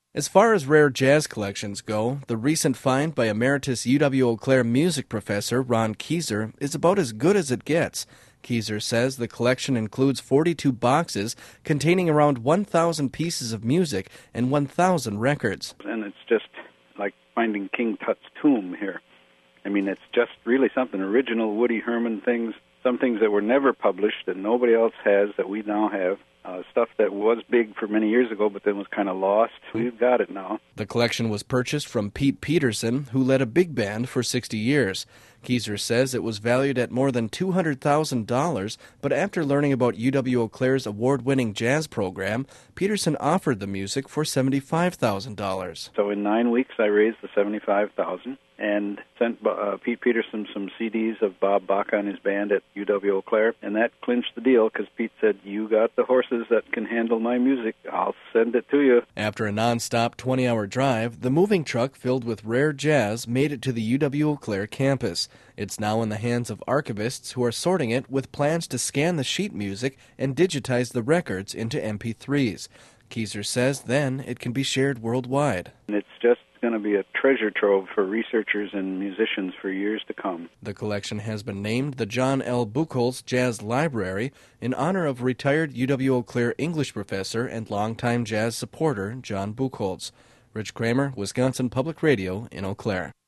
As far as rare jazz collections go, the recent find by Emeritus UW-Eau Claire music professor Ron Kieser is about as good as it gets. Kieser says the collection includes 42 boxes containing around 1,000 pieces of music and 1,000 records. And it's just like finding King Tut's tomb here. I mean, it's just really something, original Woody Herman things, some things that were never published that nobody else has that we now have. Stuff that was big for many years ago but then was kind of lost. We've got it now. The collection was purchased from Pete Peterson, who led a big band for 60 years. Kieser says it was valued at more than $200,000, but after learning about UW-Eau Claire's award-winning jazz program, Peterson offered the music for $75,000. So in 9 weeks I raised the $75,000 and sent Pete Peterson some CDs of Bob Baca and his band at UW-Eau Claire, and that clinched the deal because Pete said, "You got the horses that can handle my music. I'll send it to you." After a non-stop 20-hour drive, the moving truck filled with rare jazz made it to the UW-Eau Claire campus. It's now in the hands of archivists who are sorting it with plans to scan the sheet music and digitize the records into MP3s. Kieser says then it can be shared worldwide. It's just going to be a treasure trove for researchers and musicians for years to come. The collection has been named the John L. Buchholz Jazz Library in honor of retired UW-Eau Claire English professor and longtime jazz supporter John Buchholz. Rich Kramer, Wisconsin Public Radio in Eau Claire.